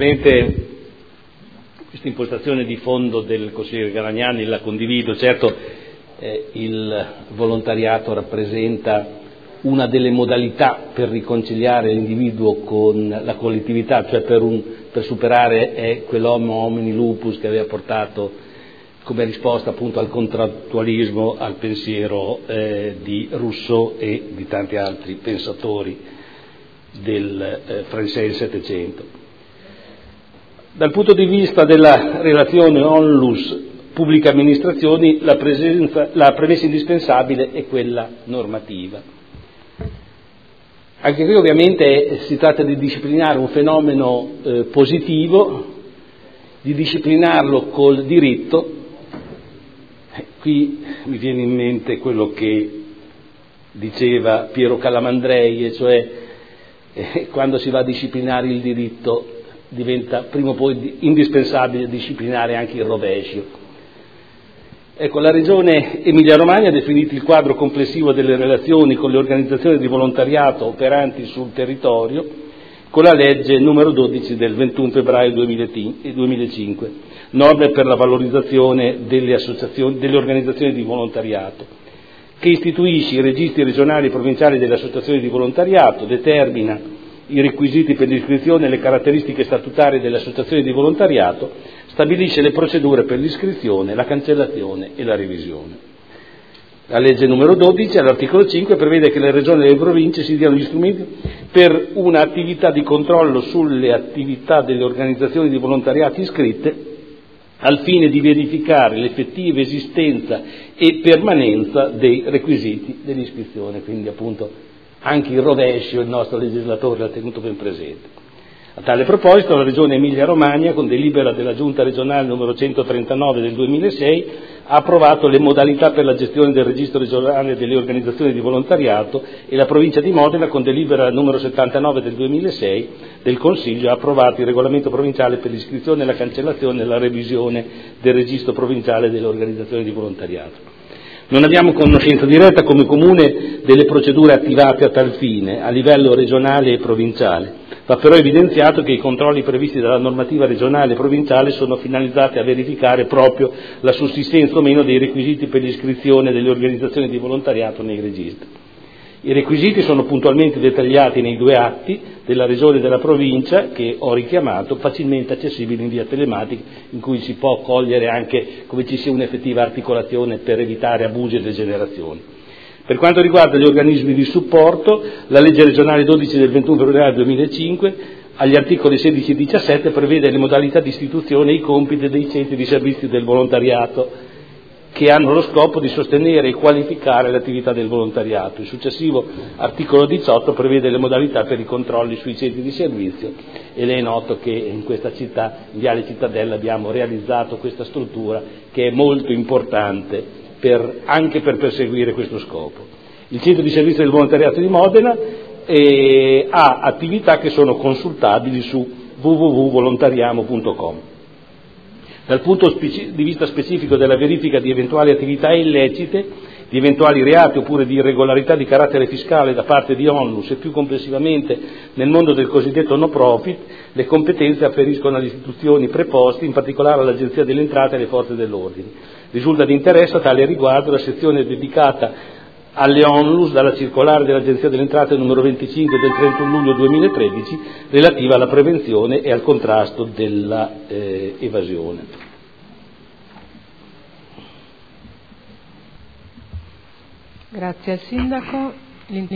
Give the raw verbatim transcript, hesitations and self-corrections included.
Certamente questa impostazione di fondo del consigliere Graniani la condivido. Certo, eh, il volontariato rappresenta una delle modalità per riconciliare l'individuo con la collettività, cioè per, un, per superare eh, quell'homo homini lupus che aveva portato come risposta appunto al contrattualismo, al pensiero eh, di Rousseau e di tanti altri pensatori del eh, francese Settecento. Dal punto di vista della relazione onlus-pubbliche amministrazioni, la, presenza, la premessa indispensabile è quella normativa. Anche qui ovviamente si tratta di disciplinare un fenomeno eh, positivo, di disciplinarlo col diritto. Eh, qui mi viene in mente quello che diceva Piero Calamandrei, e cioè eh, quando si va a disciplinare il diritto diventa prima o poi indispensabile disciplinare anche il rovescio. Ecco, la Regione Emilia-Romagna ha definito il quadro complessivo delle relazioni con le organizzazioni di volontariato operanti sul territorio con la legge numero dodici del ventuno febbraio duemilacinque, norme per la valorizzazione delle associazioni, delle organizzazioni di volontariato, che istituisce i registri regionali e provinciali delle associazioni di volontariato, determina i requisiti per l'iscrizione e le caratteristiche statutarie delle associazioni di volontariato, stabilisce le procedure per l'iscrizione, la cancellazione e la revisione. La legge numero dodici, all'articolo cinque, prevede che le regioni e le province si diano gli strumenti per un'attività di controllo sulle attività delle organizzazioni di volontariato iscritte, al fine di verificare l'effettiva esistenza e permanenza dei requisiti dell'iscrizione. Quindi appunto anche il rovescio il nostro legislatore l'ha tenuto ben presente. A tale proposito la Regione Emilia-Romagna, con delibera della Giunta regionale numero centotrentanove del duemilasei, ha approvato le modalità per la gestione del registro regionale delle organizzazioni di volontariato, e la provincia di Modena, con delibera numero settantanove del duemilasei del Consiglio, ha approvato il regolamento provinciale per l'iscrizione, la cancellazione e la revisione del registro provinciale delle organizzazioni di volontariato. Non abbiamo conoscenza diretta come Comune delle procedure attivate a tal fine a livello regionale e provinciale. Va però evidenziato che i controlli previsti dalla normativa regionale e provinciale sono finalizzati a verificare proprio la sussistenza o meno dei requisiti per l'iscrizione delle organizzazioni di volontariato nei registri. I requisiti sono puntualmente dettagliati nei due atti della Regione e della Provincia che ho richiamato, facilmente accessibili in via telematica, in cui si può cogliere anche come ci sia un'effettiva articolazione per evitare abusi e degenerazioni. Per quanto riguarda gli organismi di supporto, la legge regionale dodici del ventuno febbraio duemilacinque, agli articoli sedici e diciassette, prevede le modalità di istituzione e i compiti dei centri di servizio del volontariato, che hanno lo scopo di sostenere e qualificare l'attività del volontariato. Il successivo articolo diciotto prevede le modalità per i controlli sui centri di servizio, e lei è noto che in questa città, in Viale Cittadella, abbiamo realizzato questa struttura che è molto importante per, anche per perseguire questo scopo. Il centro di servizio del volontariato di Modena eh, ha attività che sono consultabili su w w w punto volontariamo punto com. Dal punto di vista specifico della verifica di eventuali attività illecite, di eventuali reati oppure di irregolarità di carattere fiscale da parte di onlus e più complessivamente nel mondo del cosiddetto no profit, le competenze afferiscono alle istituzioni preposte, in particolare all'Agenzia delle Entrate e alle Forze dell'Ordine. Risulta di interesse a tale riguardo la sezione dedicata alle onlus dalla circolare dell'Agenzia delle Entrate numero venticinque del trentuno luglio duemilatredici relativa alla prevenzione e al contrasto della eh, evasione. Grazie al Sindaco.